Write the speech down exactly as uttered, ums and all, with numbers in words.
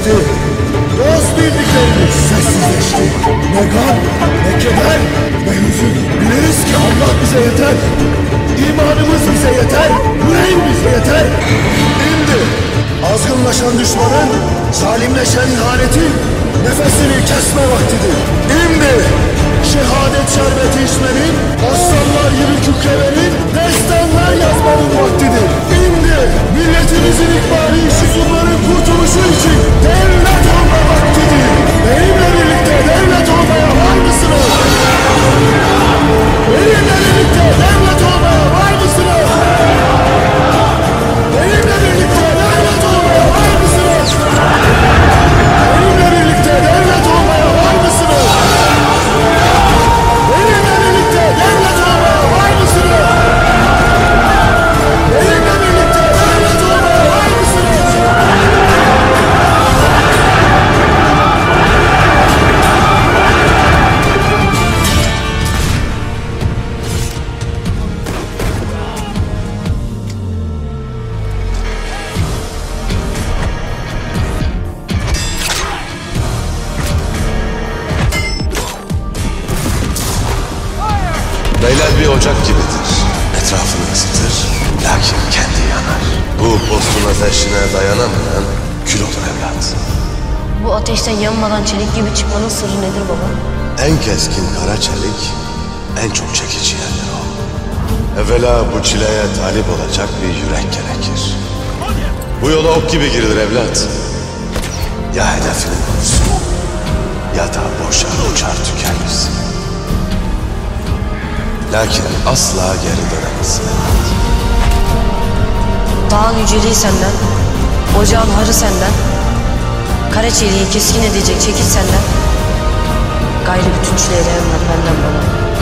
geçti. Dost bildiklerimiz sessizleşti. Ne gam, ne keder, ne hüzün. Biliriz ki Allah bize yeter. İmanımız bize yeter, yüreğimiz yeter. Şimdi azgınlaşan düşmanın, zalimleşen ihanetin nefesini kesme vaktidir. Şimdi şehadet şerbeti içmenin, aslanlar gibi kükremenin, destanlar yazmanın vaktidir. Şimdi milletimizin ikbali, şuzumların kurtuluşu için devlet olma vaktidir. Benimle birlikte devlet olmaya var mısınız? Benimle birlikte devlet olmaya var mısınız? Benimle birlikte devlet olmaya var mısınız? Benimle birlikte devlet olmaya var mısınız? Benimle birlikte devlet olmaya var mısınız? Benimle birlikte devlet olmaya var mısınız? Beyler bir ocak gibidir. Etrafını ısıtır, lakin kendi yanar. Bu postun ateşine dayanamayan kül olur evlat. Bu ateşten yanmadan çelik gibi çıkmanın sırrı nedir baba? En keskin kara çelik, en çok çekici yerler o. Evvela bu çileye talip olacak bir yürek gerekir. Bu yola ok gibi girilir evlat. Ya hedefini bulursun, ya da boşa uçar tükenirsin. Lakin asla geri dönemezsin. Dağın yüceliği senden, ocağın harı senden, kara çeliği keskin edecek çekiç senden. Gayrı bütün çileye dayanmak benden bana.